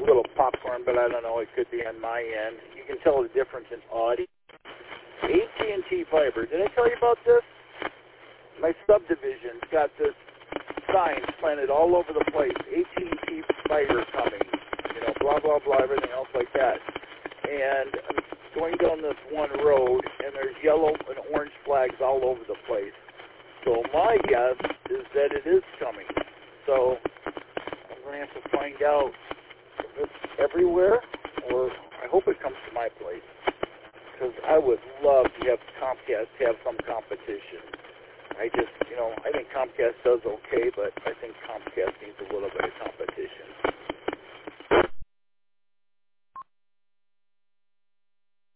little popcorn, but I don't know. It could be on my end. You can tell the difference in audio. AT&T Fiber. Did I tell you about this? My subdivision's got this signs planted all over the place. AT&T Fiber coming. You know, blah, blah, blah, everything else like that. And I'm going down this one road, and there's yellow and orange flags all over the place. So my guess is that it is coming. So I'm going to have to find out if it's everywhere, or I hope it comes to my place. Because I would love to have Comcast have some competition. I think Comcast does okay, but I think Comcast needs a little bit of competition.